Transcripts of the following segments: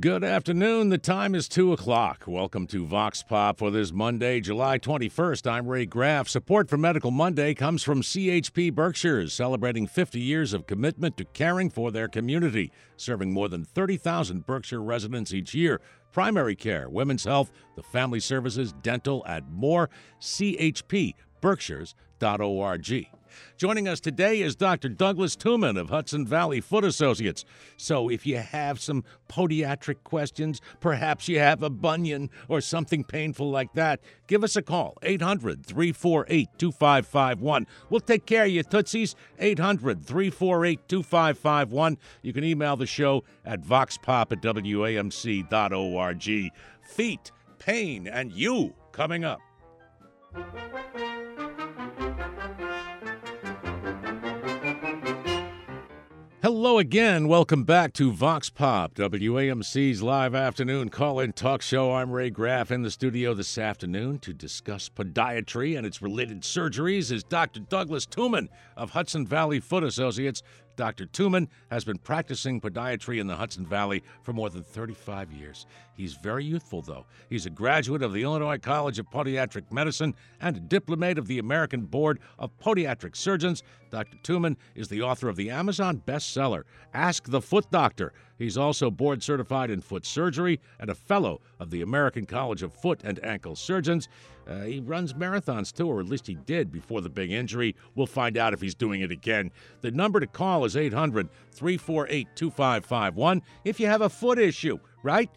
Good afternoon. The time is 2 o'clock. Welcome to Vox Pop for this Monday, July 21st. I'm Ray Graff. Support for Medical Monday comes from CHP Berkshires, celebrating 50 years of commitment to caring for their community, serving more than 30,000 Berkshire residents each year. Primary care, women's health, the family services, dental, and more. CHPBerkshires.org. Joining us today is Dr. Douglas Tuman of Hudson Valley Foot Associates. So if you have some podiatric questions, perhaps you have a bunion or something painful like that, give us a call, 800-348-2551. We'll take care of you, Tootsies, 800-348-2551. You can email the show at voxpop@wamc.org. Feet, pain, and you coming up. Hello again. Welcome back to Vox Pop, WAMC's live afternoon call-in talk show. I'm Ray Graff. In the studio this afternoon to discuss podiatry and its related surgeries is Dr. Douglas Tuman of Hudson Valley Foot Associates. Dr. Tuman has been practicing podiatry in the Hudson Valley for more than 35 years. He's very youthful, though. He's a graduate of the Illinois College of Podiatric Medicine and a diplomate of the American Board of Podiatric Surgeons. Dr. Tuman is the author of the Amazon bestseller, Ask the Foot Doctor. He's also board certified in foot surgery and a fellow of the American College of Foot and Ankle Surgeons. He runs marathons, too, or at least he did before the big injury. We'll find out if he's doing it again. The number to call is 800-348-2551 if you have a foot issue, right?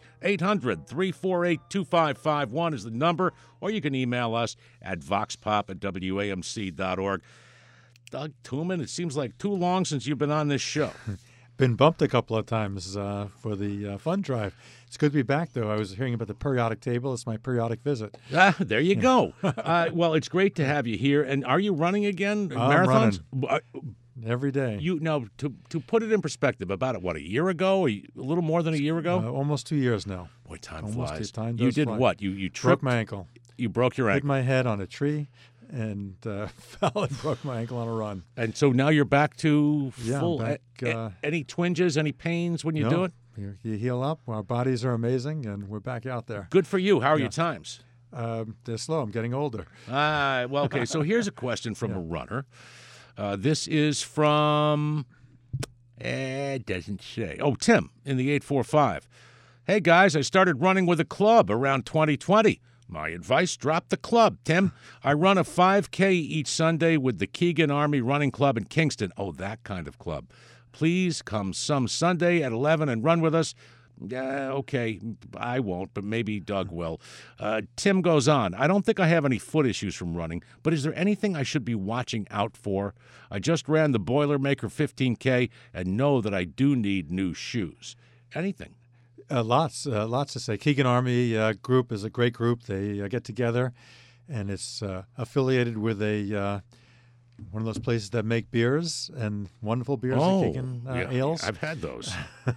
800-348-2551 is the number, or you can email us at voxpop@wamc.org. Doug Tuman, it seems like too long since you've been on this show. Been bumped a couple of times for the fund drive. It's good to be back, though. I was hearing about the periodic table. It's my periodic visit. There you go. Well, it's great to have you here. And are you running again? Marathons? Running. Every day. To put it in perspective, about a year ago, or a little more than a year ago? Almost 2 years now. Boy, time almost flies. Time you does did fly. What? You tripped? Broke my ankle. You broke your ankle. Hit my head on a tree and fell and broke my ankle on a run. And so now you're back to full. I'm back, any twinges, any pains when you no, do it? You heal up. Our bodies are amazing, and we're back out there. Good for you. How are your times? They're slow. I'm getting older. Well, okay. So here's a question from a runner. This is from, it doesn't say. Oh, Tim in the 845. Hey, guys, I started running with a club around 2020. My advice, drop the club, Tim. I run a 5K each Sunday with the Keegan Army Running Club in Kingston. Oh, that kind of club. Please come some Sunday at 11 and run with us. Okay, I won't, but maybe Doug will. Tim goes on. I don't think I have any foot issues from running, but is there anything I should be watching out for? I just ran the Boilermaker 15K and know that I do need new shoes. Anything? Lots to say. Keegan Army group is a great group. They get together, and it's affiliated with one of those places that make beers and wonderful beers, the Keegan ales. I've had those.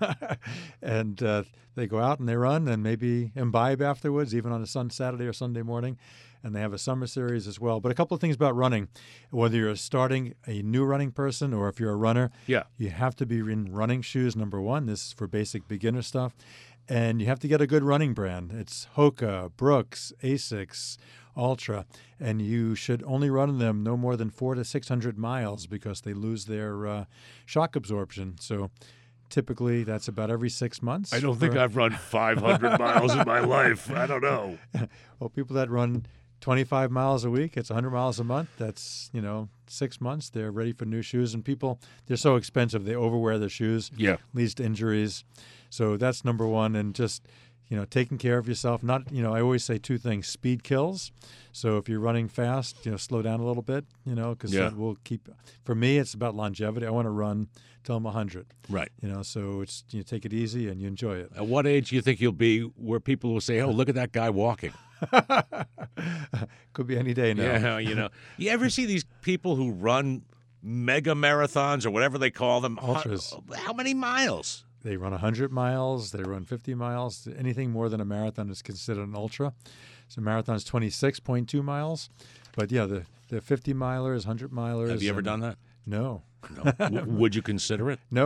And they go out and they run and maybe imbibe afterwards, even on a Saturday or Sunday morning. And they have a summer series as well. But a couple of things about running. Whether you're starting a new running person or if you're a runner, you have to be in running shoes, number one. This is for basic beginner stuff. And you have to get a good running brand. It's Hoka, Brooks, Asics, Ultra. And you should only run them no more than 400 to 600 miles because they lose their shock absorption. So typically that's about every 6 months. I don't think I've run 500 miles in my life. I don't know. Well, people that run 25 miles a week, it's 100 miles a month. That's, 6 months. They're ready for new shoes. And people, they're so expensive. They overwear their shoes. Yeah. Leads to injuries. So that's number one. And just, taking care of yourself. Not, I always say two things. Speed kills. So if you're running fast, slow down a little bit, because that will keep, for me, it's about longevity. I want to run till I'm 100. Right. So it's, you take it easy and you enjoy it. At what age do you think you'll be where people will say, oh, look at that guy walking? Could be any day now. Yeah, you ever see these people who run mega marathons or whatever they call them? Ultras. How many miles? They run 100 miles. They run 50 miles. Anything more than a marathon is considered an ultra. So marathon is 26.2 miles. But, the 50 milers, 100 milers. Have you ever done that? No. No. Would you consider it? No.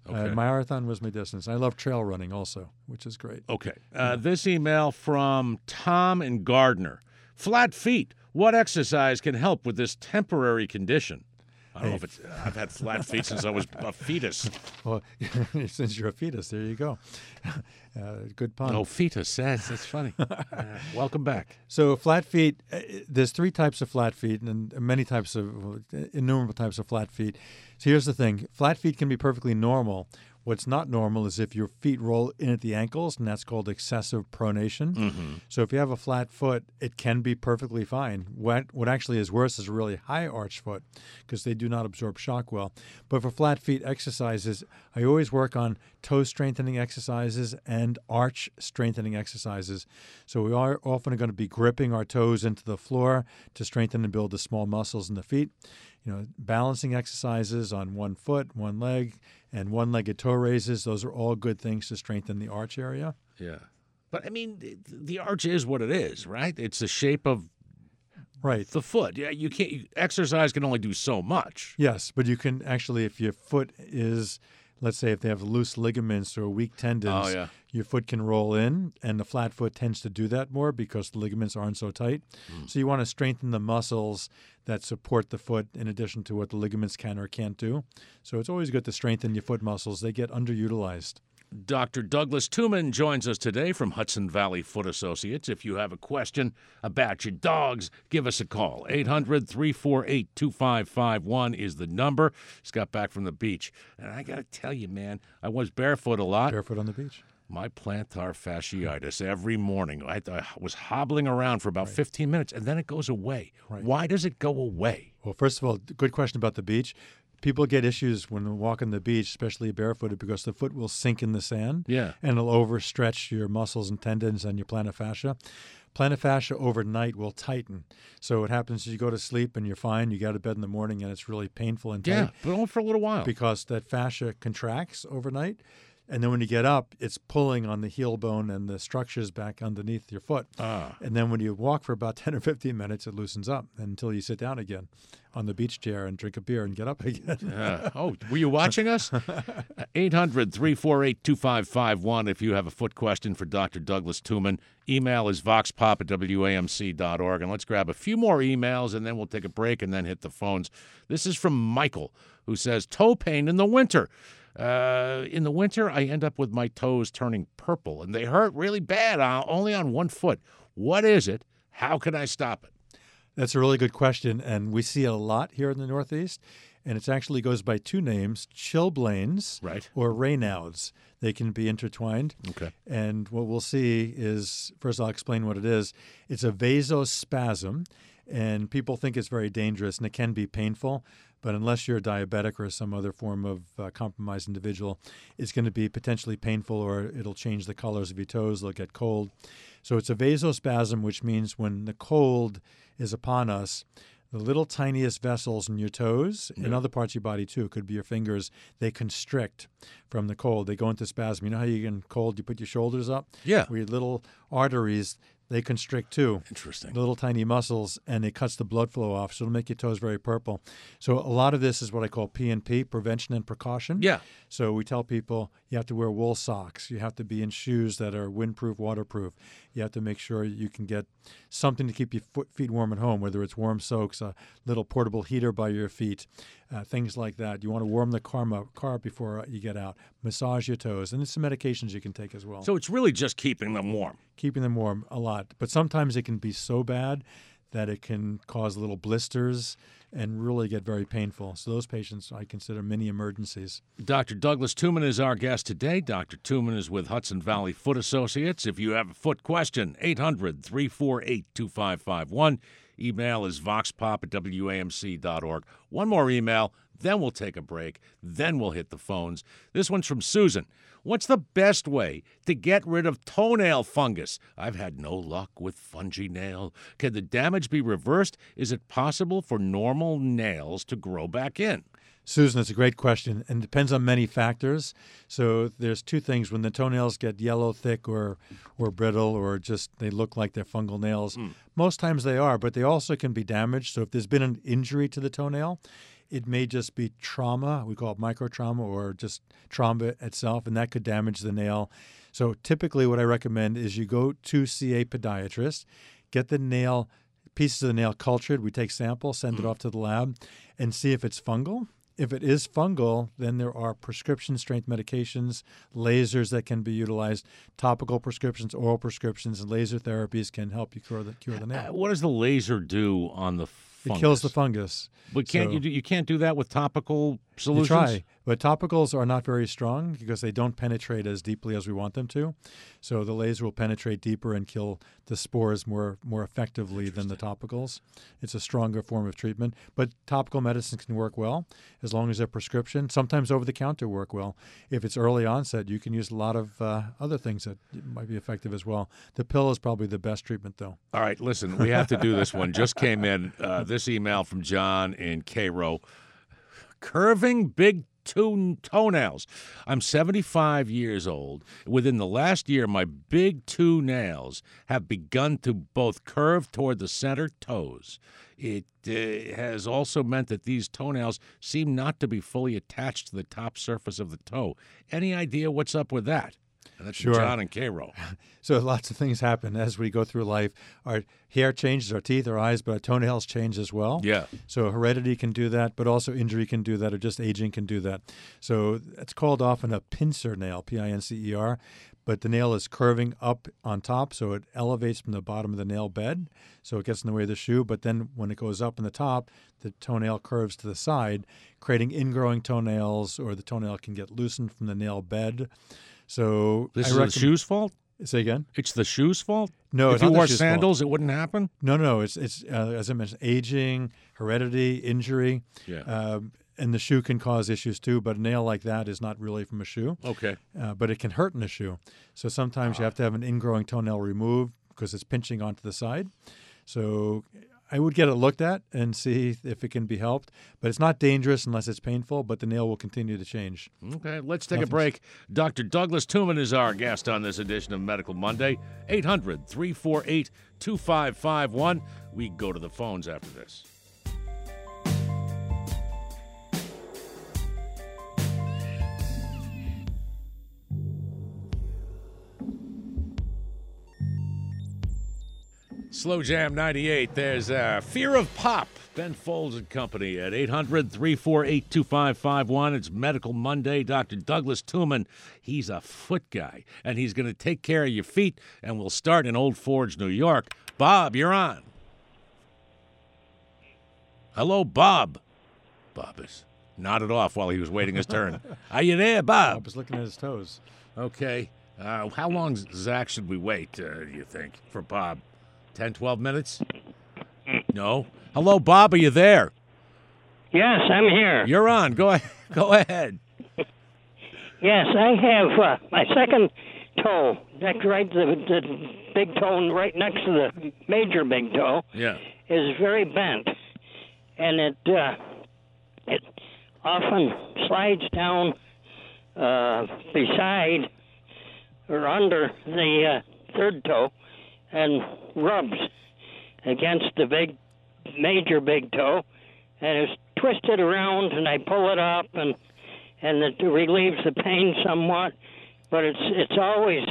Okay. Marathon was my distance. I love trail running also, which is great. Okay. This email from Tom and Gardner. Flat feet. What exercise can help with this temporary condition? I don't know if it's. I've had flat feet since I was a fetus. Well, since you're a fetus, there you go. Good pun. Oh, fetus. That's funny. Welcome back. So flat feet, there's 3 types of flat feet and many types of, innumerable types of flat feet. So here's the thing. Flat feet can be perfectly normal. What's not normal is if your feet roll in at the ankles, and that's called excessive pronation. Mm-hmm. So if you have a flat foot, it can be perfectly fine. What actually is worse is a really high arch foot because they do not absorb shock well. But for flat feet exercises, I always work on toe strengthening exercises and arch strengthening exercises. So we are often going to be gripping our toes into the floor to strengthen and build the small muscles in the feet. Balancing exercises on one foot, one leg, and one-legged toe raises. Those are all good things to strengthen the arch area. Yeah. But, I mean, the arch is what it is, right? It's the shape of the foot. Yeah, you can't. Exercise can only do so much. Yes, but you can actually, if your foot is, let's say if they have loose ligaments or weak tendons, your foot can roll in, and the flat foot tends to do that more because the ligaments aren't so tight. So you want to strengthen the muscles that support the foot in addition to what the ligaments can or can't do. So it's always good to strengthen your foot muscles. They get underutilized. Dr. Douglas Tuman joins us today from Hudson Valley Foot Associates. If you have a question about your dogs, give us a call. 800-348-2551 is the number. Just got back from the beach. And I got to tell you, man, I was barefoot a lot. Barefoot on the beach. My plantar fasciitis every morning. I was hobbling around for about 15 minutes, and then it goes away. Right. Why does it go away? Well, first of all, good question about the beach. People get issues when they walk on the beach, especially barefooted, because the foot will sink in the sand. Yeah. And it'll overstretch your muscles and tendons and your plantar fascia. Plantar fascia overnight will tighten. So what happens is you go to sleep and you're fine. You go to bed in the morning and it's really painful and tight. Yeah, but only for a little while. Because that fascia contracts overnight. And then when you get up, it's pulling on the heel bone and the structures back underneath your foot. And then when you walk for about 10 or 15 minutes, it loosens up until you sit down again on the beach chair and drink a beer and get up again. Oh, were you watching us? 800-348-2551 if you have a foot question for Dr. Douglas Tuman. Email is voxpop@wamc.org. And let's grab a few more emails, and then we'll take a break and then hit the phones. This is from Michael, who says, toe pain in the winter. In the winter, I end up with my toes turning purple, and they hurt really bad, only on one foot. What is it? How can I stop it? That's a really good question, and we see it a lot here in the Northeast. And it actually goes by 2 names, chilblains or Raynaud's. They can be intertwined. Okay. And what we'll see is, first I'll explain what it is. It's a vasospasm, and people think it's very dangerous, and it can be painful. But unless you're a diabetic or some other form of compromised individual, it's going to be potentially painful, or it'll change the colors of your toes. They'll get cold. So it's a vasospasm, which means when the cold is upon us, the little tiniest vessels in your toes, and other parts of your body too, could be your fingers, they constrict from the cold. They go into spasm. You know how you get cold, you put your shoulders up? Yeah. Where your little arteries, they constrict too. Interesting. Little tiny muscles, and it cuts the blood flow off, so it'll make your toes very purple. So a lot of this is what I call P&P, prevention and precaution. Yeah. So we tell people you have to wear wool socks. You have to be in shoes that are windproof, waterproof. You have to make sure you can get something to keep your feet warm at home, whether it's warm soaks, a little portable heater by your feet, things like that. You want to warm the car before you get out. Massage your toes. And there's some medications you can take as well. So it's really just keeping them warm. Keeping them warm a lot. But sometimes it can be so bad that it can cause little blisters and really get very painful. So those patients I consider mini emergencies. Dr. Douglas Tuman is our guest today. Dr. Tuman is with Hudson Valley Foot Associates. If you have a foot question, 800-348-2551. Email is voxpop@wamc.org. One more email, then we'll take a break, then we'll hit the phones. This one's from Susan. What's the best way to get rid of toenail fungus? I've had no luck with fungi nail. Can the damage be reversed? Is it possible for normal nails to grow back in? Susan, it's a great question, and depends on many factors. So there's 2 things. When the toenails get yellow, thick, or brittle, or just they look like they're fungal nails, most times they are, but they also can be damaged. So if there's been an injury to the toenail, it may just be trauma. We call it microtrauma or just trauma itself, and that could damage the nail. So typically what I recommend is you go to see a podiatrist, get the pieces of the nail cultured. We take samples, send it off to the lab, and see if it's fungal. If it is fungal, then there are prescription strength medications, lasers that can be utilized, topical prescriptions, oral prescriptions, and laser therapies can help you cure the nail. What does the laser do on the fungus? It kills the fungus. But you can't do that with topical solutions? You try, but topicals are not very strong because they don't penetrate as deeply as we want them to. So the laser will penetrate deeper and kill the spores more effectively than the topicals. It's a stronger form of treatment, but topical medicines can work well as long as they're prescription. Sometimes over-the-counter work well. If it's early onset, you can use a lot of other things that might be effective as well. The pill is probably the best treatment, though. All right, listen, we have to do this one. Just came in, this email from John in Cairo. Curving big toenails. I'm 75 years old. Within the last year, my big two nails have begun to both curve toward the center toes. It has also meant that these toenails seem not to be fully attached to the top surface of the toe. Any idea what's up with that? And that's Sure. John and Cairo. So lots of things happen as we go through life. Our hair changes, our teeth, our eyes, but our toenails change as well. Yeah. So heredity can do that, but also injury can do that, or just aging can do that. So it's called often a pincer nail, Pincer, but the nail is curving up on top, so it elevates from the bottom of the nail bed, so it gets in the way of the shoe. But then when it goes up in the top, the toenail curves to the side, creating ingrowing toenails, or the toenail can get loosened from the nail bed. So This is the shoe's fault? Say again? It's the shoe's fault? No, if it's you not the wore shoe's sandals, it wouldn't happen? No. It's as I mentioned, aging, heredity, injury. Yeah. And the shoe can cause issues too, but a nail like that is not really from a shoe. Okay. But it can hurt in a shoe. So sometimes you have to have an ingrowing toenail removed because it's pinching onto the side. So I would get it looked at and see if it can be helped. But it's not dangerous unless it's painful, but the nail will continue to change. Okay, let's take a break. Dr. Douglas Tuman is our guest on this edition of Medical Monday. 800-348-2551. We go to the phones after this. Slow Jam 98. There's Fear of Pop. Ben Folds and Company at 800-348-2551. It's Medical Monday. Dr. Douglas Tuman, he's a foot guy, and he's going to take care of your feet, and we'll start in Old Forge, New York. Bob, you're on. Hello, Bob. Bob is nodded off while he was waiting his turn. Are you there, Bob? Bob is looking at his toes. Okay. How long, Zach, should we wait, do you think, for Bob? 10, 12 minutes? No? Hello, Bob, are you there? Yes, I'm here. You're on. Go ahead. Go ahead. Yes, I have my second toe. That's right, the big toe right next to the major big toe Yeah. is very bent, and it often slides down beside or under the third toe and rubs against the major big toe, and it's twisted around, and I pull it up, and it relieves the pain somewhat, but it's always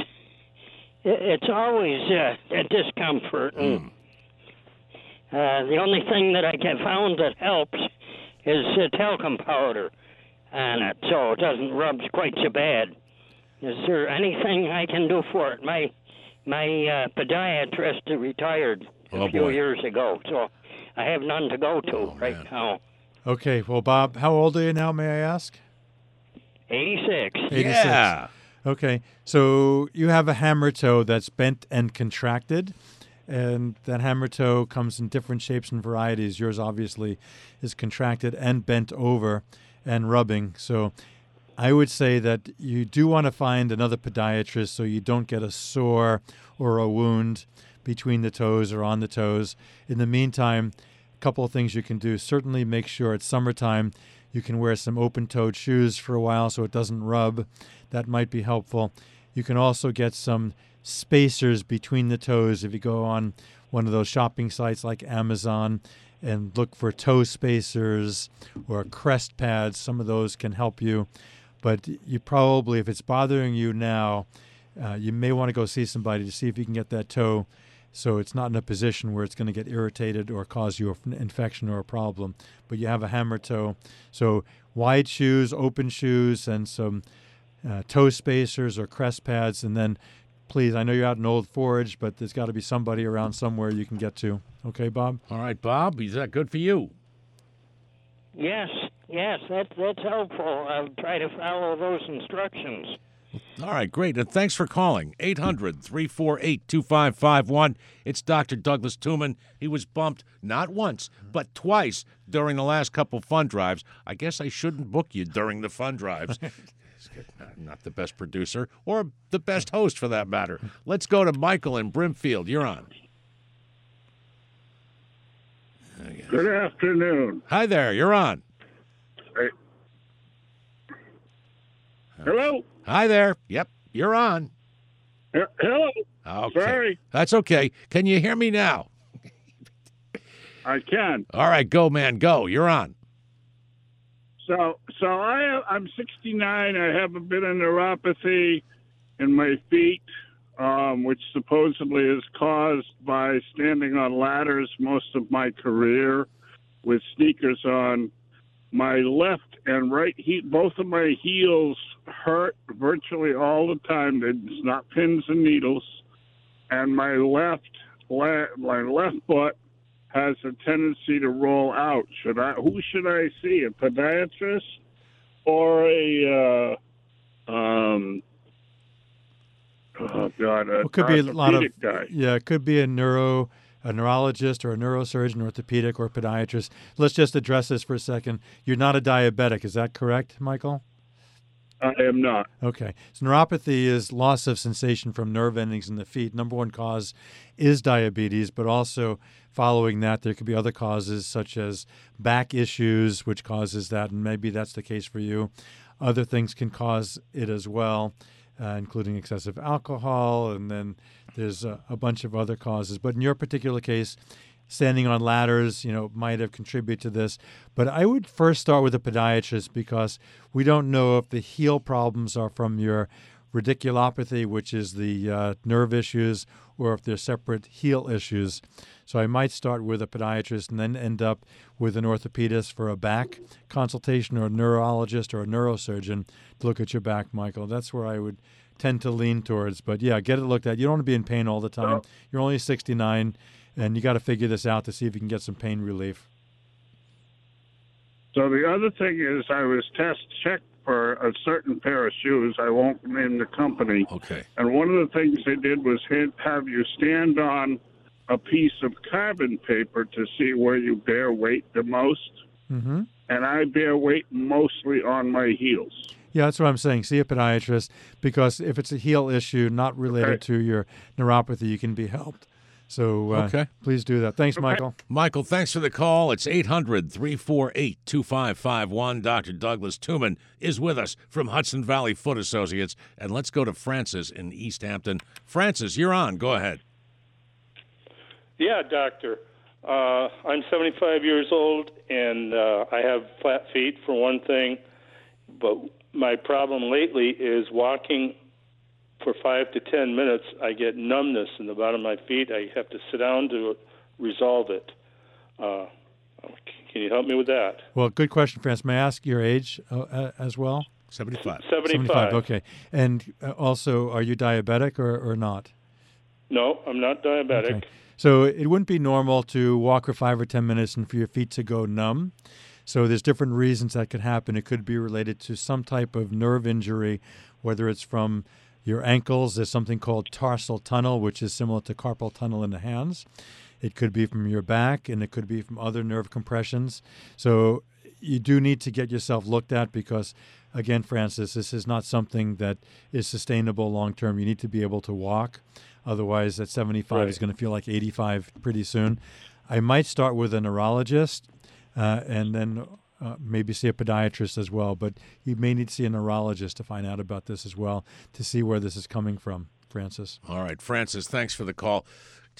a discomfort. And the only thing that I found that helps is talcum powder on it, so it doesn't rub quite so bad. Is there anything I can do for it? My podiatrist retired a few years ago, so I have none to go to right now. Okay, well, Bob, how old are you now, may I ask? 86. 86. Yeah. Okay, so you have a hammer toe that's bent and contracted, and that hammer toe comes in different shapes and varieties. Yours obviously is contracted and bent over and rubbing. So I would say that you do want to find another podiatrist so you don't get a sore or a wound between the toes or on the toes. In the meantime, a couple of things you can do. Certainly make sure it's summertime you can wear some open-toed shoes for a while so it doesn't rub. That might be helpful. You can also get some spacers between the toes if you go on one of those shopping sites like Amazon and look for toe spacers or crest pads. Some of those can help you. But you probably, if it's bothering you now, you may want to go see somebody to see if you can get that toe so it's not in a position where it's going to get irritated or cause you an infection or a problem. But you have a hammer toe. So wide shoes, open shoes, and some toe spacers or crest pads. And then, please, I know you're out in Old Forge, but there's got to be somebody around somewhere you can get to. Okay, Bob? All right, Bob, is that good for you? Yes, that's helpful. I'll try to follow those instructions. All right, great. And thanks for calling. 800-348-2551. It's Dr. Douglas Tuman. He was bumped not once, but twice during the last couple fund drives. I guess I shouldn't book you during the fund drives. Not the best producer or the best host for that matter. Let's go to Michael in Brimfield. You're on. Good afternoon. Hi there. You're on. Hey. Hello? Hi there. Yep, you're on. Hello? Okay. Sorry. That's okay. Can you hear me now? I can. All right, go, man, go. You're on. So I'm 69. I have a bit of neuropathy in my feet, which supposedly is caused by standing on ladders most of my career with sneakers on. My left and right both of my heels hurt virtually all the time. It's not pins and needles. And my left foot has a tendency to roll out. Who should I see? A podiatrist or a it could be a lot of guy? Yeah, it could be a neurologist or a neurosurgeon, orthopedic or podiatrist. Let's just address this for a second. You're not a diabetic, is that correct, Michael? I am not. Okay. So neuropathy is loss of sensation from nerve endings in the feet. Number one cause is diabetes, but also following that, there could be other causes such as back issues, which causes that, and maybe that's the case for you. Other things can cause it as well, including excessive alcohol, and then there's a bunch of other causes. But in your particular case, standing on ladders, might have contributed to this. But I would first start with a podiatrist because we don't know if the heel problems are from your radiculopathy, which is the nerve issues, or if they're separate heel issues. So I might start with a podiatrist and then end up with an orthopedist for a back consultation, or a neurologist or a neurosurgeon to look at your back, Michael. That's where I would tend to lean towards. But yeah, get it looked at. You don't want to be in pain all the time. You're only 69. And you got to figure this out to see if you can get some pain relief. So the other thing is I was checked for a certain pair of shoes. I won't name the company. Okay. And one of the things they did was have you stand on a piece of carbon paper to see where you bear weight the most. Mm-hmm. And I bear weight mostly on my heels. Yeah, that's what I'm saying. See a podiatrist, because if it's a heel issue not related to your neuropathy, you can be helped. So please do that. Thanks, Michael. Michael, thanks for the call. It's 800-348-2551. Dr. Douglas Tuman is with us from Hudson Valley Foot Associates. And let's go to Francis in East Hampton. Francis, you're on. Go ahead. Yeah, doctor. I'm 75 years old, and I have flat feet, for one thing. But my problem lately is walking for 5 to 10 minutes, I get numbness in the bottom of my feet. I have to sit down to resolve it. Can you help me with that? Well, good question, Francis. May I ask your age as well? 75. 75. Okay. And also, are you diabetic or not? No, I'm not diabetic. Okay. So it wouldn't be normal to walk for 5 or 10 minutes and for your feet to go numb. So there's different reasons that could happen. It could be related to some type of nerve injury, whether it's from your ankles. There's something called tarsal tunnel, which is similar to carpal tunnel in the hands. It could be from your back, and it could be from other nerve compressions. So you do need to get yourself looked at because, again, Francis, this is not something that is sustainable long-term. You need to be able to walk. Otherwise, at 75 is going to feel like 85 pretty soon. I might start with a neurologist and then maybe see a podiatrist as well. But you may need to see a neurologist to find out about this as well, to see where this is coming from, Francis. All right, Francis, thanks for the call. Just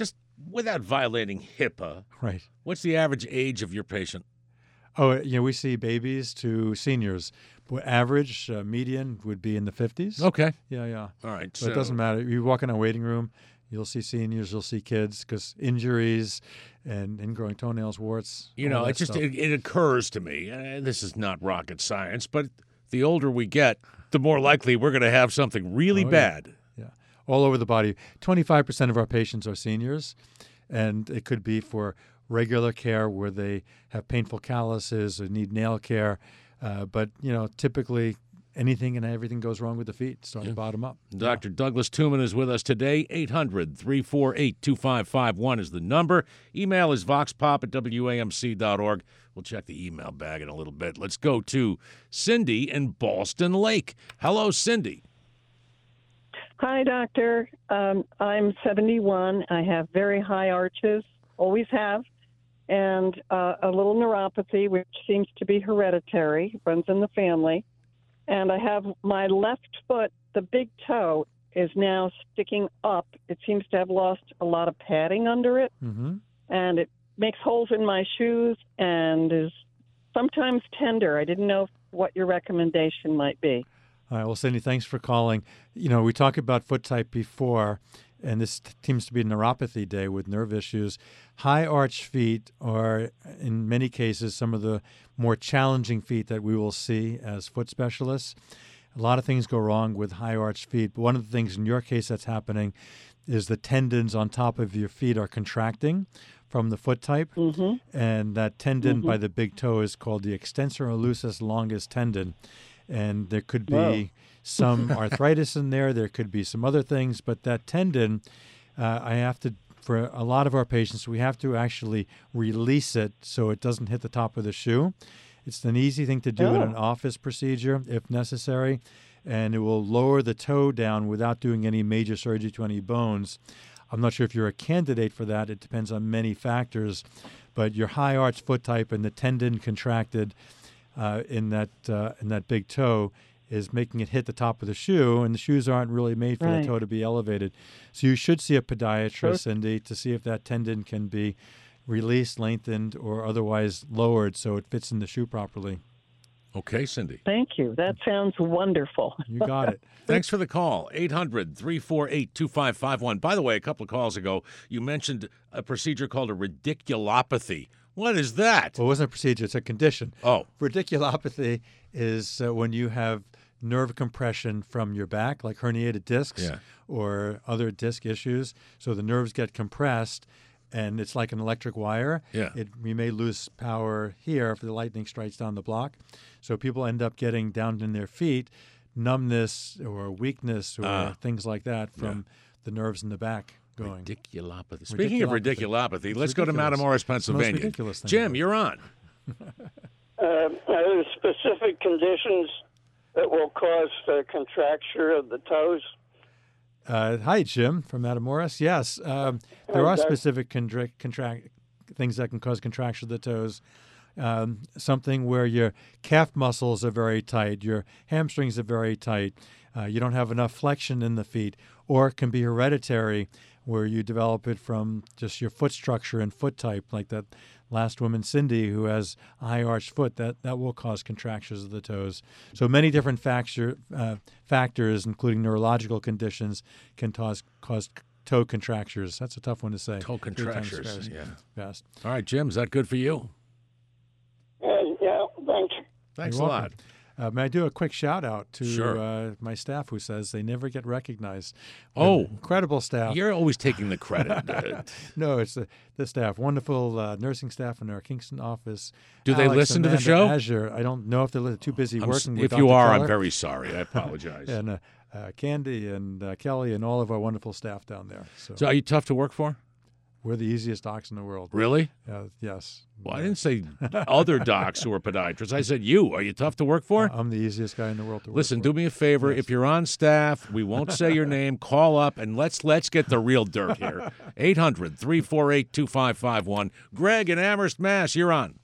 without violating HIPAA, Right. what's the average age of your patient? Oh, we see babies to seniors. Average, median would be in the 50s. Okay. Yeah. All right. But it doesn't matter. You walk in a waiting room, you'll see seniors, you'll see kids, because injuries and ingrowing toenails, warts. It occurs to me, this is not rocket science, but the older we get, the more likely we're going to have something really bad. Yeah. All over the body. 25% of our patients are seniors, and it could be for regular care where they have painful calluses or need nail care. But typically anything and everything goes wrong with the feet, starting bottom up. Dr. Douglas Tuman is with us today. 800-348-2551 is the number. Email is voxpop@wamc.org. We'll check the email bag in a little bit. Let's go to Cindy in Ballston Lake. Hello, Cindy. Hi, doctor. I'm 71. I have very high arches, always have, and a little neuropathy, which seems to be hereditary, runs in the family. And I have my left foot, the big toe, is now sticking up. It seems to have lost a lot of padding under it, and it makes holes in my shoes and is sometimes tender. I didn't know what your recommendation might be. All right. Well, Cindy, thanks for calling. We talked about foot type before, and this seems to be neuropathy day with nerve issues. High arch feet are, in many cases, some of the more challenging feet that we will see as foot specialists. A lot of things go wrong with high arch feet, but one of the things in your case that's happening is the tendons on top of your feet are contracting from the foot type, and that tendon by the big toe is called the extensor hallucis longus tendon. And there could be some arthritis in there. There could be some other things. But that tendon, for a lot of our patients, we have to actually release it so it doesn't hit the top of the shoe. It's an easy thing to do in an office procedure if necessary. And it will lower the toe down without doing any major surgery to any bones. I'm not sure if you're a candidate for that. It depends on many factors. But your high arch foot type and the tendon contracted in that big toe is making it hit the top of the shoe, and the shoes aren't really made for the toe to be elevated. So you should see a podiatrist, Cindy, to see if that tendon can be released, lengthened, or otherwise lowered so it fits in the shoe properly. Okay, Cindy. Thank you. That sounds wonderful. You got it. Thanks for the call. 800-348-2551. By the way, a couple of calls ago, you mentioned a procedure called a radiculopathy. What is that? Well, it wasn't a procedure. It's a condition. Oh. Radiculopathy is when you have nerve compression from your back, like herniated discs or other disc issues. So the nerves get compressed, and it's like an electric wire. Yeah. We may lose power here if the lightning strikes down the block. So people end up getting down in their feet, numbness or weakness or things like that from the nerves in the back. Radiculopathy. Speaking of radiculopathy, let's go to Matamoros, Pennsylvania. Jim, you're on. Are there specific conditions that will cause the contracture of the toes? Hi, Jim from Matamoros. Yes, there are specific things that can cause contraction of the toes. Something where your calf muscles are very tight, your hamstrings are very tight, you don't have enough flexion in the feet, or it can be hereditary, where you develop it from just your foot structure and foot type, like that last woman, Cindy, who has a high arched foot, that will cause contractures of the toes. So many different factors, including neurological conditions, can cause toe contractures. That's a tough one to say. Toe contractures, Fast. All right, Jim, is that good for you? Yeah, thanks. Thanks You're a welcome. lot. May I do a quick shout out to Sure. my staff who says they never get recognized? Oh. Incredible staff. You're always taking the credit. No, it's the staff. Wonderful nursing staff in our Kingston office. Do they Alex, listen to the Amanda, show? Azure. I don't know if they're too busy working with If you Dr. are, Keller. I'm very sorry. I apologize. And Candy and Kelly and all of our wonderful staff down there. So are you tough to work for? We're the easiest docs in the world. Really? Yes. Well, I didn't say other docs who are podiatrists. I said you. Are you tough to work for? I'm the easiest guy in the world to work Listen, for. do me a favor. If you're on staff, we won't say your name. Call up and let's get the real dirt here. 800-348-2551. Greg in Amherst, Mass. You're on.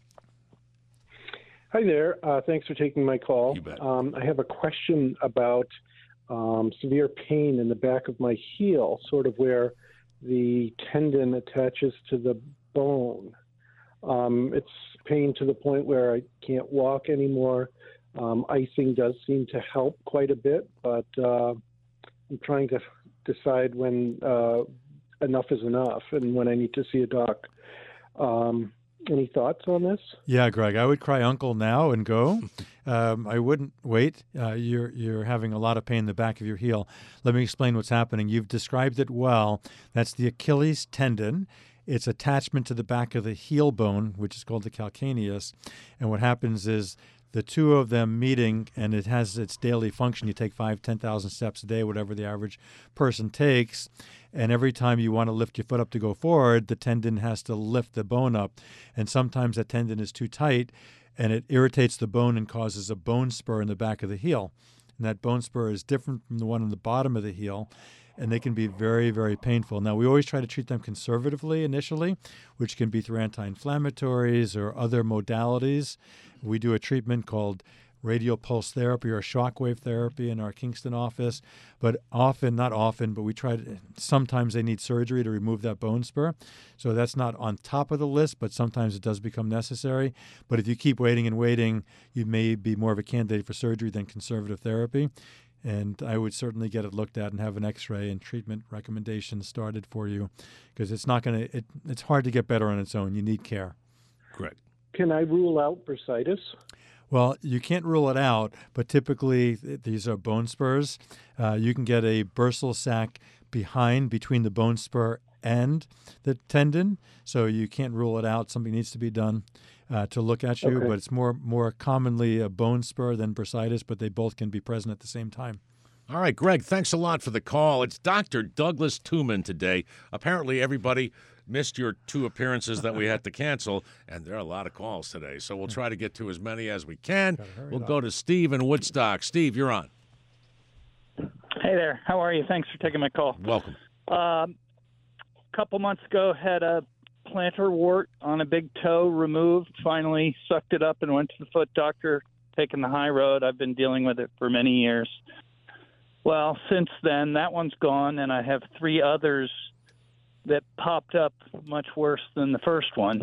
Hi there. Thanks for taking my call. You bet. I have a question about severe pain in the back of my heel, sort of where the tendon attaches to the bone. It's pain to the point where I can't walk anymore. Icing does seem to help quite a bit, but I'm trying to decide when enough is enough and when I need to see a doc. Any thoughts on this? Yeah, Greg, I would cry uncle now and go. I wouldn't wait. You're having a lot of pain in the back of your heel. Let me explain what's happening. You've described it well. That's the Achilles tendon. It's attachment to the back of the heel bone, which is called the calcaneus. And what happens is the two of them meeting, and it has its daily function. You take 5,000, 10,000 steps a day, whatever the average person takes. And every time you want to lift your foot up to go forward, the tendon has to lift the bone up. And sometimes that tendon is too tight, and it irritates the bone and causes a bone spur in the back of the heel. And that bone spur is different from the one on the bottom of the heel, and they can be very, very painful. Now, we always try to treat them conservatively initially, which can be through anti-inflammatories or other modalities. We do a treatment called radial pulse therapy or shockwave therapy in our Kingston office, but sometimes they need surgery to remove that bone spur. So that's not on top of the list, but sometimes it does become necessary. But if you keep waiting and waiting, you may be more of a candidate for surgery than conservative therapy. And I would certainly get it looked at and have an x-ray and treatment recommendations started for you, because it's hard to get better on its own. You need care. Correct. Can I rule out bursitis? Well, you can't rule it out, but typically these are bone spurs. You can get a bursal sac between the bone spur and the tendon, so you can't rule it out. Something needs to be done to look at you, but it's more commonly a bone spur than bursitis, but they both can be present at the same time. All right, Greg, thanks a lot for the call. It's Dr. Douglas Tuman today. Apparently everybody missed your 2 appearances that we had to cancel, and there are a lot of calls today, so we'll try to get to as many as we can. We'll go to Steve in Woodstock. Steve, you're on. Hey there. How are you? Thanks for taking my call. Welcome. A couple months ago, had a plantar wart on a big toe removed, finally sucked it up and went to the foot doctor, taking the high road. I've been dealing with it for many years. Well, since then, that one's gone, and I have 3 others that popped up much worse than the first one.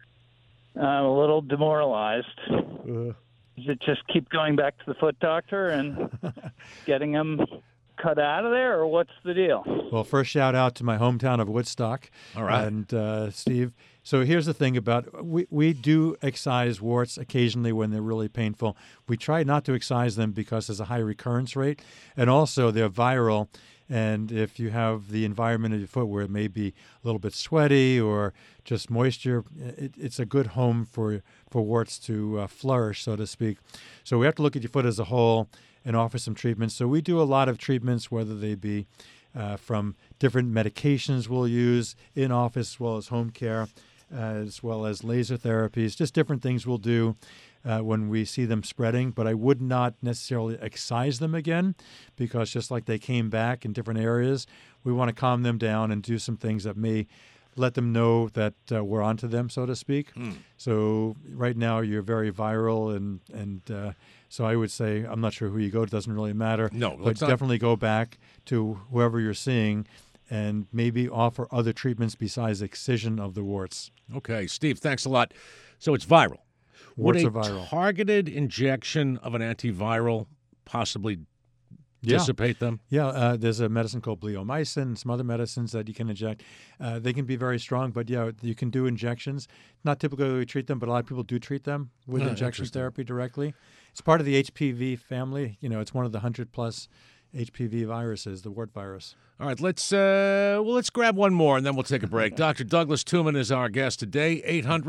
I'm a little demoralized. Does it just keep going back to the foot doctor and getting them cut out of there, or what's the deal? Well, first shout out to my hometown of Woodstock. All right. And Steve, so here's the thing about, we do excise warts occasionally when they're really painful. We try not to excise them because there's a high recurrence rate, and also they're viral. And if you have the environment of your foot where it may be a little bit sweaty or just moisture, it's a good home for warts to flourish, so to speak. So we have to look at your foot as a whole and offer some treatments. So we do a lot of treatments, whether they be from different medications we'll use in office as well as home care, as well as laser therapies, just different things we'll do when we see them spreading. But I would not necessarily excise them again, because just like they came back in different areas, we want to calm them down and do some things that may let them know that we're onto them, so to speak. So right now you're very viral, and so I would say, I'm not sure who you go to, it doesn't really matter. No, but definitely go back to whoever you're seeing and maybe offer other treatments besides excision of the warts. Okay, Steve, thanks a lot. So it's viral. Warts Would are a viral. targeted injection of an antiviral possibly dissipate them? Yeah, there's a medicine called bleomycin and some other medicines that you can inject. They can be very strong, but yeah, you can do injections. Not typically we treat them, but a lot of people do treat them with injection therapy directly. It's part of the HPV family. You know, it's one of the 100+ HPV viruses, the wart virus. All right, let's grab one more, and then we'll take a break. Dr. Douglas Tuman is our guest today.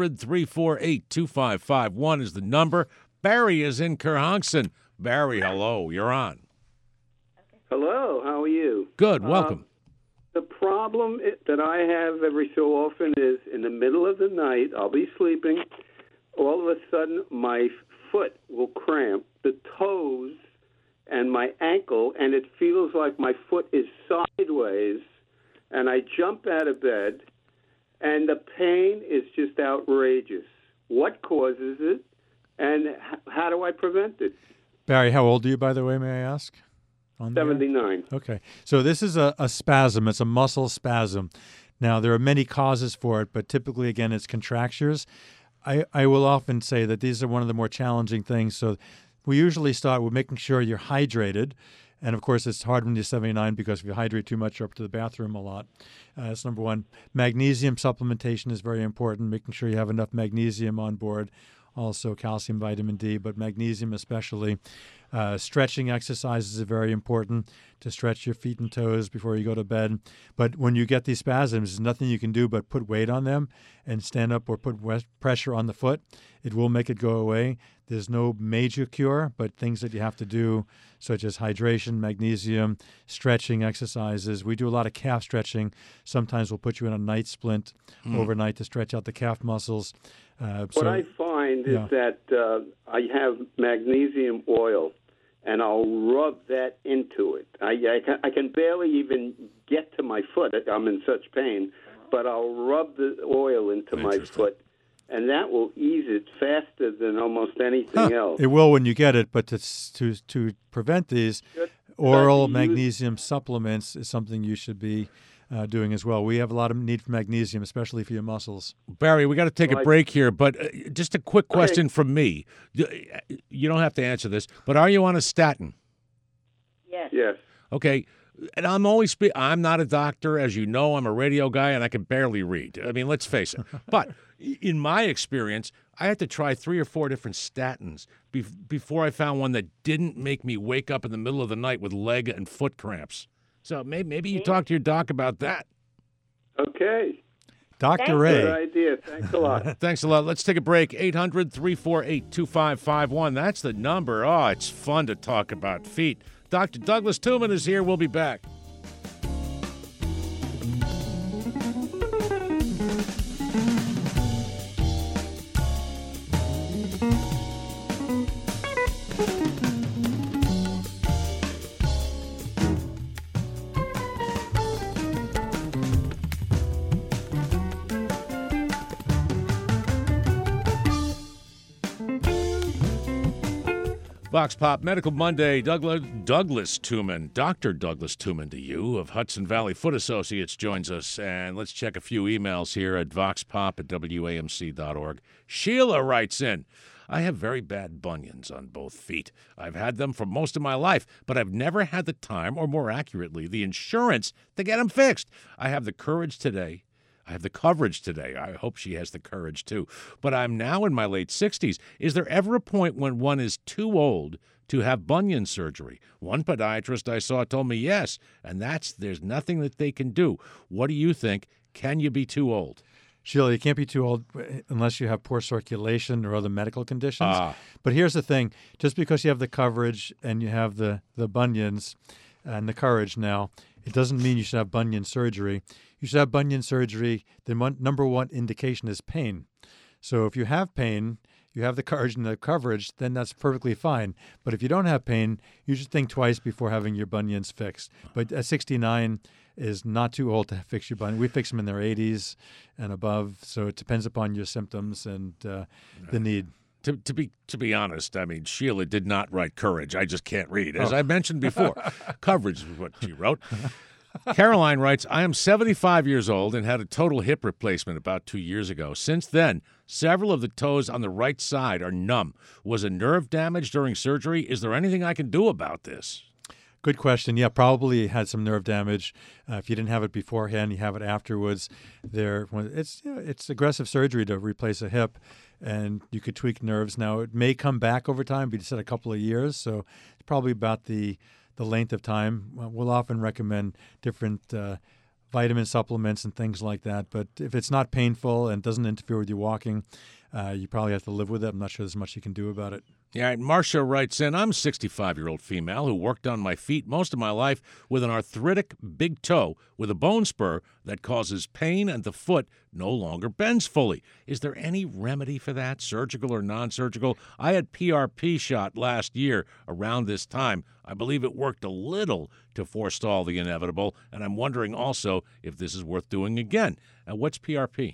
800-348-2551 is the number. Barry is in Kerhonkson. Barry, hello. You're on. Hello, how are you? Good, welcome. The problem that I have every so often is in the middle of the night, I'll be sleeping, all of a sudden my foot will cramp, the toes and my ankle, and it feels like my foot is sideways, and I jump out of bed, and the pain is just outrageous. What causes it, and how do I prevent it? Barry, how old are you, by the way, may I ask? on there? 79. Okay. So this is a spasm. It's a muscle spasm. Now, there are many causes for it, but typically, again, it's contractures. I will often say that these are one of the more challenging things. So we usually start with making sure you're hydrated. And, of course, it's hard when you're 79 because if you hydrate too much, you're up to the bathroom a lot. That's number one. Magnesium supplementation is very important, making sure you have enough magnesium on board. Also calcium, vitamin D, but magnesium especially. Stretching exercises are very important to stretch your feet and toes before you go to bed. But when you get these spasms, there's nothing you can do but put weight on them and stand up or put pressure on the foot. It will make it go away. There's no major cure, but things that you have to do, such as hydration, magnesium, stretching exercises. We do a lot of calf stretching. Sometimes we'll put you in a night splint overnight to stretch out the calf muscles. What I find is that I have magnesium oil, and I'll rub that into it. I can barely even get to my foot. I'm in such pain, but I'll rub the oil into my foot, and that will ease it faster than almost anything else. It will when you get it, but to prevent these, oral magnesium supplements is something you should be doing as well. We have a lot of need for magnesium, especially for your muscles. Barry, we got to take a break here, but just a quick question from me. You don't have to answer this, but are you on a statin? Yes. Okay. And I'm not a doctor. As you know, I'm a radio guy, and I can barely read. I mean, let's face it. But in my experience, I had to try 3 or 4 different statins before I found one that didn't make me wake up in the middle of the night with leg and foot cramps. So maybe you talk to your doc about that. Okay. Dr. Ray. Good idea. Thanks a lot. Thanks a lot. Let's take a break. 800-348-2551. That's the number. Oh, it's fun to talk about feet. Dr. Douglas Tuman is here. We'll be back. Vox Pop Medical Monday, Douglas Tuman, Dr. Douglas Tuman to you of Hudson Valley Foot Associates joins us. And let's check a few emails here at voxpop@wamc.org. Sheila writes in, I have very bad bunions on both feet. I've had them for most of my life, but I've never had the time, or more accurately, the insurance to get them fixed. I have the courage today. I have the coverage today. I hope she has the courage, too. But I'm now in my late 60s. Is there ever a point when one is too old to have bunion surgery? One podiatrist I saw told me yes, and there's nothing that they can do. What do you think? Can you be too old? Sheila, you can't be too old unless you have poor circulation or other medical conditions. But here's the thing. Just because you have the coverage and you have the bunions and the courage now, it doesn't mean you should have bunion surgery. You should have bunion surgery. The number one indication is pain. So if you have pain, you have the courage and the coverage, then that's perfectly fine. But if you don't have pain, you should think twice before having your bunions fixed. But at 69 is not too old to fix your bunion. We fix them in their 80s and above, so it depends upon your symptoms and the need. To be honest, I mean, Sheila did not write courage. I just can't read. As I mentioned before, coverage is what she wrote. Caroline writes, I am 75 years old and had a total hip replacement about 2 years ago. Since then, several of the toes on the right side are numb. Was a nerve damage during surgery? Is there anything I can do about this? Good question. Yeah, probably had some nerve damage. If you didn't have it beforehand, you have it afterwards. It's aggressive surgery to replace a hip, and you could tweak nerves. Now, it may come back over time, but you said a couple of years, so it's probably about the length of time. We'll often recommend different vitamin supplements and things like that. But if it's not painful and doesn't interfere with your walking, you probably have to live with it. I'm not sure there's much you can do about it. Yeah, Marcia writes in, I'm a 65-year-old female who worked on my feet most of my life with an arthritic big toe with a bone spur that causes pain and the foot no longer bends fully. Is there any remedy for that, surgical or non-surgical? I had PRP shot last year around this time. I believe it worked a little to forestall the inevitable, and I'm wondering also if this is worth doing again. What's PRP?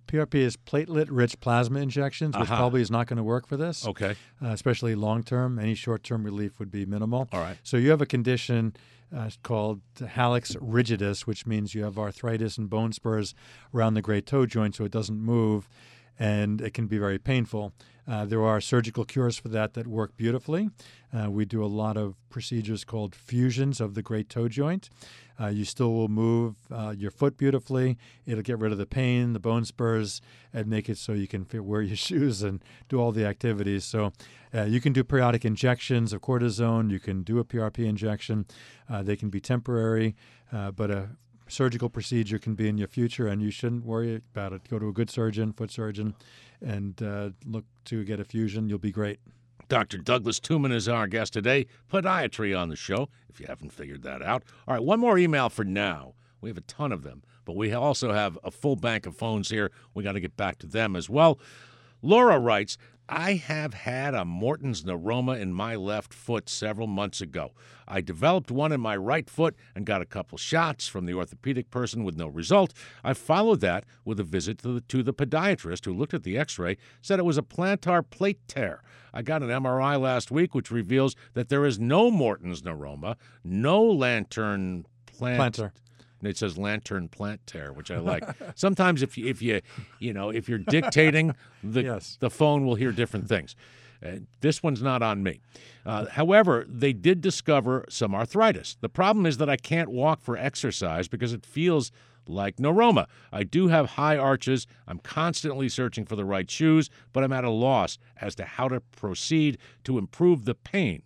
PRP is platelet-rich plasma injections, which probably is not going to work for this. Okay. Especially long-term. Any short-term relief would be minimal. All right. So you have a condition called hallux rigidus, which means you have arthritis and bone spurs around the great toe joint, so it doesn't move, and it can be very painful. There are surgical cures for that work beautifully. We do a lot of procedures called fusions of the great toe joint. You still will move your foot beautifully. It'll get rid of the pain, the bone spurs, and make it so you can wear your shoes and do all the activities. So you can do periodic injections of cortisone. You can do a PRP injection. They can be temporary, but a surgical procedure can be in your future, and you shouldn't worry about it. Go to a good surgeon, foot surgeon, and look to get a fusion. You'll be great. Dr. Douglas Tuman is our guest today. Podiatry on the show, if you haven't figured that out. All right, one more email for now. We have a ton of them, but we also have a full bank of phones here. We got to get back to them as well. Laura writes, I have had a Morton's neuroma in my left foot several months ago. I developed one in my right foot and got a couple shots from the orthopedic person with no result. I followed that with a visit to the podiatrist who looked at the x-ray, said it was a plantar plate tear. I got an MRI last week which reveals that there is no Morton's neuroma, no lantern plantar. It says lantern plant tear, which I like. Sometimes if you're dictating, the phone will hear different things. This one's not on me. However, they did discover some arthritis. The problem is that I can't walk for exercise because it feels like neuroma. I do have high arches. I'm constantly searching for the right shoes, but I'm at a loss as to how to proceed to improve the pain.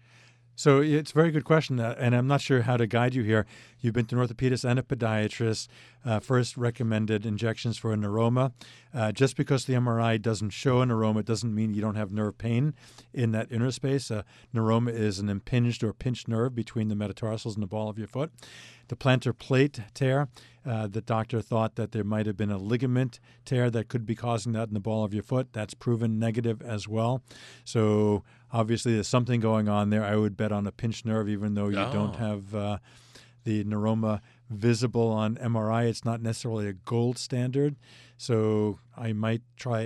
So it's a very good question, and I'm not sure how to guide you here. You've been to an orthopedist and a podiatrist. First recommended injections for a neuroma. Just because the MRI doesn't show a neuroma doesn't mean you don't have nerve pain in that inner space. A neuroma is an impinged or pinched nerve between the metatarsals and the ball of your foot. The plantar plate tear, the doctor thought that there might have been a ligament tear that could be causing that in the ball of your foot. That's proven negative as well. So obviously there's something going on there. I would bet on a pinched nerve even though you don't have the neuroma visible on MRI. It's not necessarily a gold standard. So I might try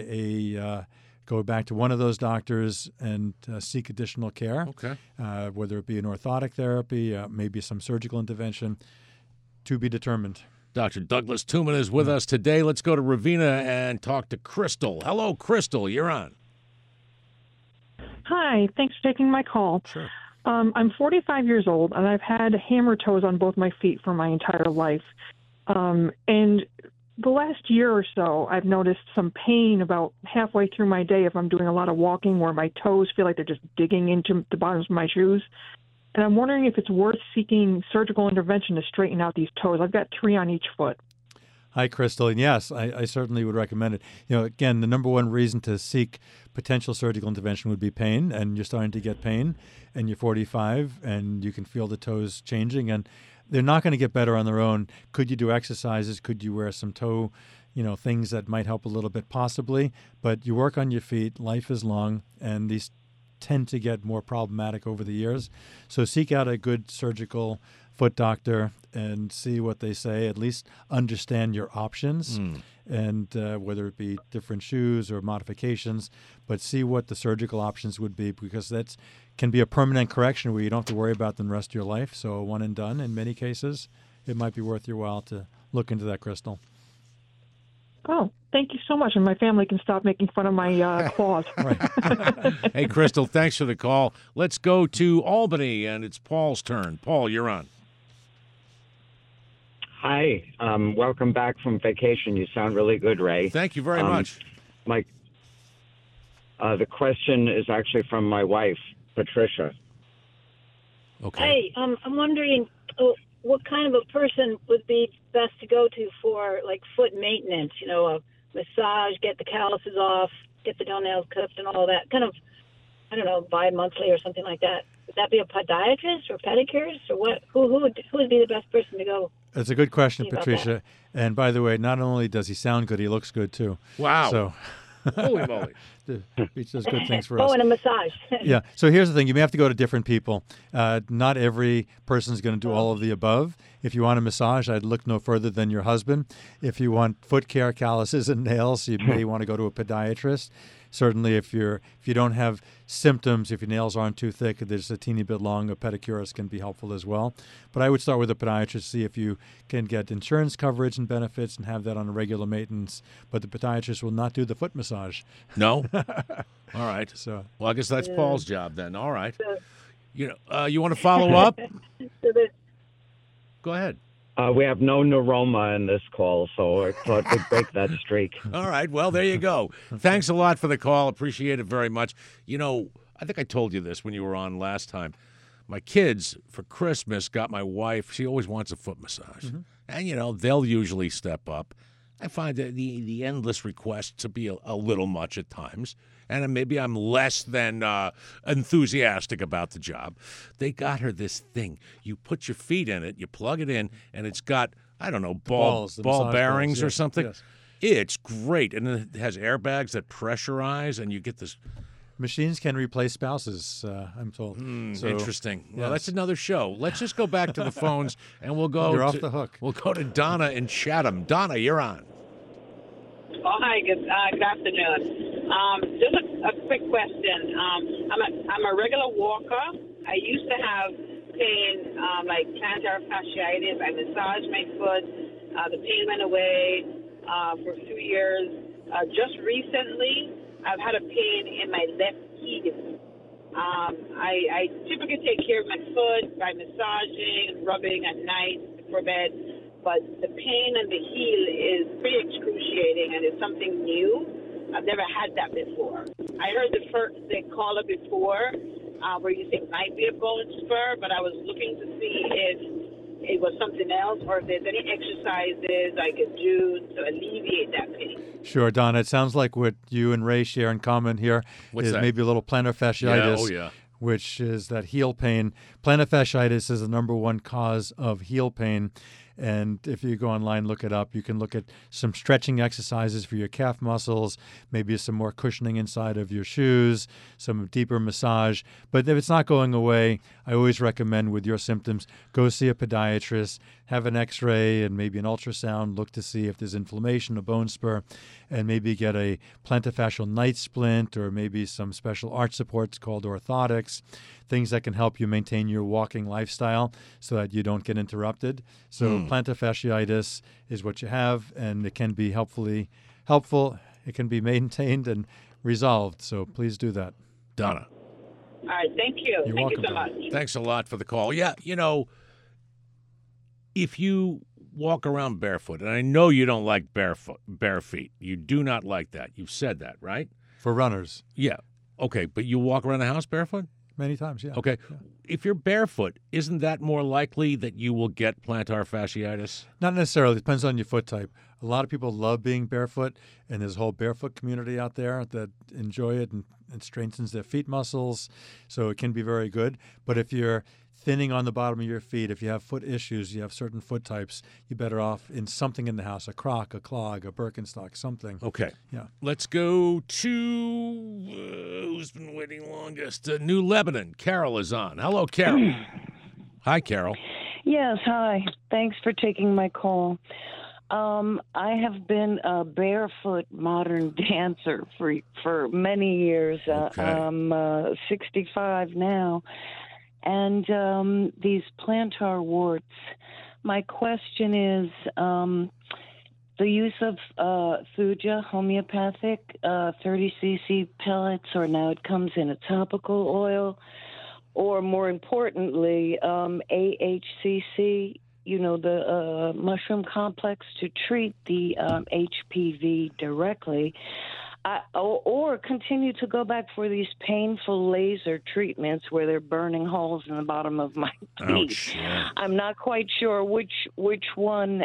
go back to one of those doctors and seek additional care, whether it be an orthotic therapy, maybe some surgical intervention, to be determined. Dr. Douglas Tuman is with us today. Let's go to Ravenna and talk to Crystal. Hello, Crystal. You're on. Hi. Thanks for taking my call. Sure. I'm 45 years old, and I've had hammer toes on both my feet for my entire life. And the last year or so, I've noticed some pain about halfway through my day if I'm doing a lot of walking where my toes feel like they're just digging into the bottoms of my shoes. And I'm wondering if it's worth seeking surgical intervention to straighten out these toes. I've got 3 on each foot. Hi, Crystal. And yes, I certainly would recommend it. Again, the number one reason to seek potential surgical intervention would be pain, and you're starting to get pain, and you're 45, and you can feel the toes changing, and they're not going to get better on their own. Could you do exercises? Could you wear some toe, things that might help a little bit possibly? But you work on your feet. Life is long, and these tend to get more problematic over the years. So seek out a good surgical foot doctor and see what they say. At least understand your options and whether it be different shoes or modifications, but see what the surgical options would be, because that can be a permanent correction where you don't have to worry about them the rest of your life. So one and done in many cases. It might be worth your while to look into that, Crystal. Oh, thank you so much. And my family can stop making fun of my claws. Hey, Crystal, thanks for the call. Let's go to Albany, and it's Paul's turn. Paul, you're on. Hi. Welcome back from vacation. You sound really good, Ray. Thank you very much. The question is actually from my wife, Patricia. Okay. Hey, I'm wondering what kind of a person would be best to go to for, like, foot maintenance, a massage, get the calluses off, get the toenails clipped and all that, kind of, I don't know, bi-monthly or something like that. Would that be a podiatrist or pedicurist or what? Who would be the best person to go? That's a good question, Patricia. And by the way, not only does he sound good, he looks good too. Wow. So Holy moly. The beach does good things for Oh, us. and a massage. Yeah. So here's the thing. You may have to go to different people. Not every person is going to do all of the above. If you want a massage, I'd look no further than your husband. If you want foot care, calluses, and nails, you may want to go to a podiatrist. Certainly, if you don't have symptoms, if your nails aren't too thick, they're just a teeny bit long, a pedicurist can be helpful as well. But I would start with a podiatrist, see if you can get insurance coverage and benefits and have that on a regular maintenance. But the podiatrist will not do the foot massage. No? All right. So, well, I guess that's Paul's job then. All right. You want to follow up? Go ahead. We have no neuroma in this call, so I thought we'd break that streak. All right. Well, there you go. Thanks a lot for the call. Appreciate it very much. I think I told you this when you were on last time. My kids, for Christmas, got my wife, she always wants a foot massage. Mm-hmm. And, they'll usually step up. I find that the endless requests to be a little much at times. And maybe I'm less than enthusiastic about the job. They got her this thing. You put your feet in it, you plug it in, and it's got, I don't know, ball bearings or something. Yes. It's great. And then it has airbags that pressurize, and you get this. Machines can replace spouses, I'm told. So, interesting. yes. Well, that's another show. Let's just go back to the phones, and we'll go. You're off the hook. We'll go to Donna in Chatham. Donna, you're on. Oh, hi. Good afternoon. Just a quick question. I'm a regular walker. I used to have pain like plantar fasciitis. I massaged my foot. The pain went away for a few years. Just recently, I've had a pain in my left heel. I typically take care of my foot by massaging, rubbing at night before bed. But the pain in the heel is pretty excruciating, and it's something new. I've never had that before. I heard the caller before where you think might be a bone spur, but I was looking to see if it was something else or if there's any exercises I could do to alleviate that pain. Sure, Donna. It sounds like what you and Ray share in common here is maybe a little plantar fasciitis. Which is that heel pain. Plantar fasciitis is the number one cause of heel pain. And if you go online, look it up, you can look at some stretching exercises for your calf muscles, maybe some more cushioning inside of your shoes, some deeper massage. But if it's not going away, I always recommend with your symptoms, go see a podiatrist, have an x-ray and maybe an ultrasound, look to see if there's inflammation, a bone spur, and maybe get a plantarfascial night splint or maybe some special arch supports called orthotics, things that can help you maintain your walking lifestyle so that you don't get interrupted. So plantar fasciitis is what you have, and it can be helpful. It can be maintained and resolved. So please do that. Donna. All right. Thank you. You're Thank welcome, you so much. Thanks a lot for the call. Yeah, if you walk around barefoot, and I know you don't like bare feet. You do not like that. You've said that, right? For runners. Yeah. Okay, but you walk around the house barefoot? Many times, yeah. Okay. Yeah. If you're barefoot, isn't that more likely that you will get plantar fasciitis? Not necessarily. It depends on your foot type. A lot of people love being barefoot, and there's a whole barefoot community out there that enjoy it and strengthens their feet muscles, so it can be very good. But if you're thinning on the bottom of your feet, if you have foot issues, you have certain foot types, you're better off in something in the house, a Croc, a clog, a Birkenstock, something. Okay. Yeah. Let's go to, who's been waiting longest? New Lebanon. Carol is on. Hello, Carol. Hi, Carol. Yes, hi. Thanks for taking my call. I have been a barefoot modern dancer for many years. Okay. I'm 65 now. And these plantar warts, my question is the use of Thuja homeopathic 30 cc pellets, or now it comes in a topical oil, or more importantly, AHCC, the mushroom complex to treat the HPV directly. Or continue to go back for these painful laser treatments where they're burning holes in the bottom of my feet. Ouch, yeah. I'm not quite sure which one,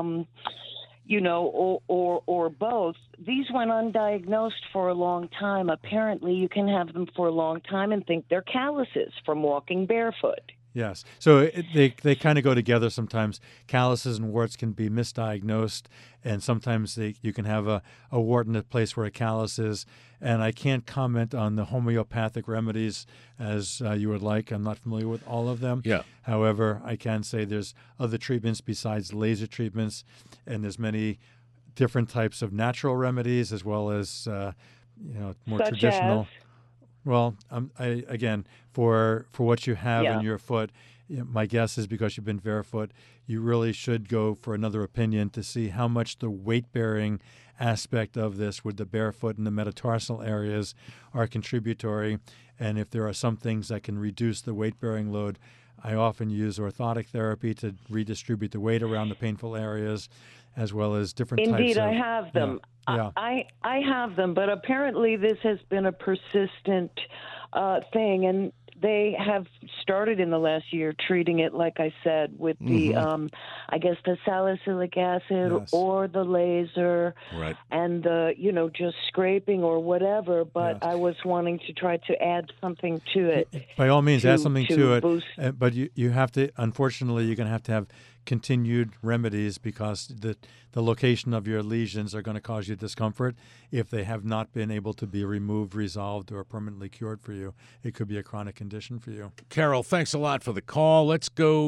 or both. These went undiagnosed for a long time. Apparently, you can have them for a long time and think they're calluses from walking barefoot. Yes. So they kind of go together sometimes. Calluses and warts can be misdiagnosed, and sometimes you can have a wart in a place where a callus is. And I can't comment on the homeopathic remedies as you would like. I'm not familiar with all of them. Yeah. However, I can say there's other treatments besides laser treatments, and there's many different types of natural remedies as well as more Such traditional. as? Well, again, for what you have Yeah. in your foot, my guess is because you've been barefoot, you really should go for another opinion to see how much the weight-bearing aspect of this with the barefoot and the metatarsal areas are contributory. And if there are some things that can reduce the weight-bearing load, I often use orthotic therapy to redistribute the weight around the painful areas, as well as different types of... Indeed, I have them. Yeah. I have them, but apparently this has been a persistent thing, and they have started in the last year treating it, like I said, with the, I guess, the salicylic acid or the laser, right, and the, just scraping or whatever. But I was wanting to try to add something to it. By all means, add something to boost. it. But you have to, unfortunately, you're going to have continued remedies because the location of your lesions are going to cause you discomfort if they have not been able to be removed, resolved, or permanently cured for you. It could be a chronic condition for you. Carol, thanks a lot for the call. Let's go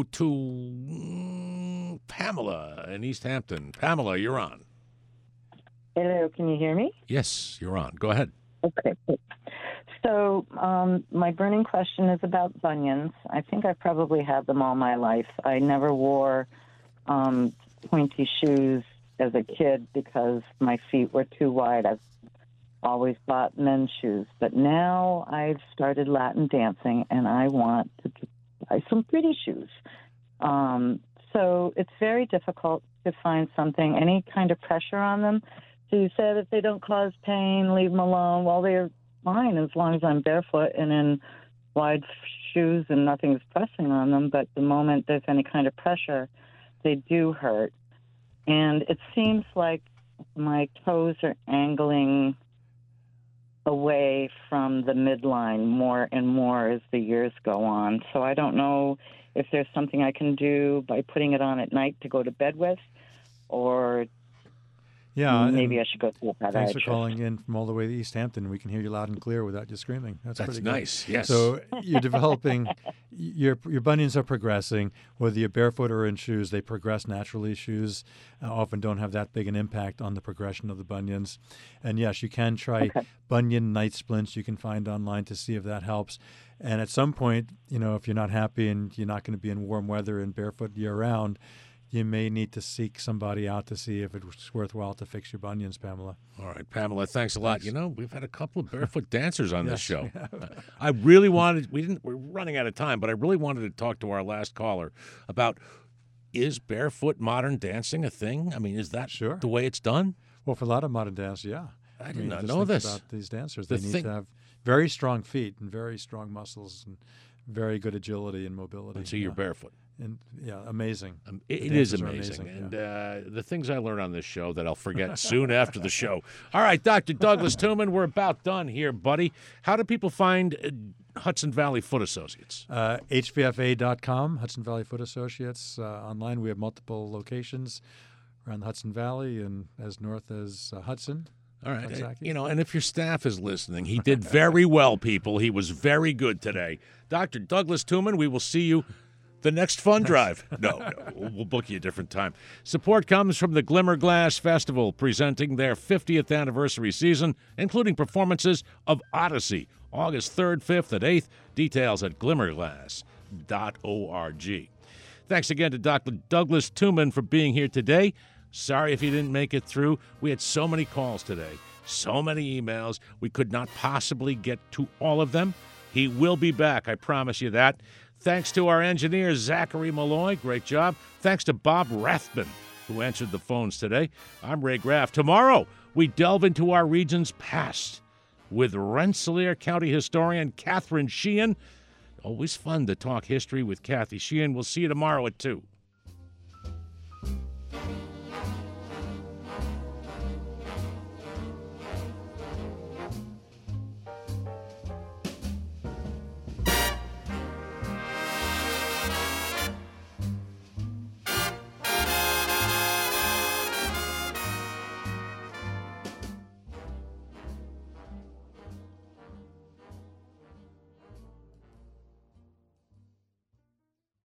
to Pamela in East Hampton. Pamela, you're on. Hello, can you hear me? Yes, you're on. Go ahead. Okay. So my burning question is about bunions. I think I probably had them all my life. I never wore pointy shoes as a kid because my feet were too wide. I've always bought men's shoes. But now I've started Latin dancing, and I want to buy some pretty shoes. So it's very difficult to find something, any kind of pressure on them. So you said if they don't cause pain, leave them alone. Well, they're fine as long as I'm barefoot and in wide shoes and nothing's pressing on them. But the moment there's any kind of pressure, they do hurt. And it seems like my toes are angling away from the midline more and more as the years go on. So I don't know if there's something I can do by putting it on at night to go to bed with, or maybe I should go to a podiatrist. Thanks for calling in from all the way to East Hampton. We can hear you loud and clear without you screaming. That's pretty good. Nice, yes. So you're developing, your bunions are progressing. Whether you're barefoot or in shoes, they progress naturally. Shoes often don't have that big an impact on the progression of the bunions. And yes, you can try bunion night splints you can find online to see if that helps. And at some point, if you're not happy and you're not going to be in warm weather and barefoot year-round, you may need to seek somebody out to see if it's worthwhile to fix your bunions, Pamela. All right, Pamela, thanks a lot. We've had a couple of barefoot dancers on this show. Yeah. I really wanted, we're running out of time, but I really wanted to talk to our last caller about, is barefoot modern dancing a thing? I mean, is that the way it's done? Well, for a lot of modern dancers, yeah. I did not just know think this. About these dancers. They need to have very strong feet and very strong muscles and very good agility and mobility. And so you're barefoot. And amazing. It is amazing. And the things I learn on this show that I'll forget soon after the show. All right, Dr. Douglas Tuman, we're about done here, buddy. How do people find Hudson Valley Foot Associates? HVFA.com, Hudson Valley Foot Associates. Online, we have multiple locations around the Hudson Valley and as north as Hudson. All right. And if your staff is listening, he did very well, people. He was very good today. Dr. Douglas Tuman, we will see you the next fund drive. No, we'll book you a different time. Support comes from the Glimmer Glass Festival, presenting their 50th anniversary season, including performances of Odyssey, August 3rd, 5th, and 8th. Details at glimmerglass.org. Thanks again to Dr. Douglas Tuman for being here today. Sorry if you didn't make it through. We had so many calls today, so many emails. We could not possibly get to all of them. He will be back, I promise you that. Thanks to our engineer, Zachary Malloy. Great job. Thanks to Bob Rathman, who answered the phones today. I'm Ray Graff. Tomorrow, we delve into our region's past with Rensselaer County historian Catherine Sheehan. Always fun to talk history with Kathy Sheehan. We'll see you tomorrow at 2.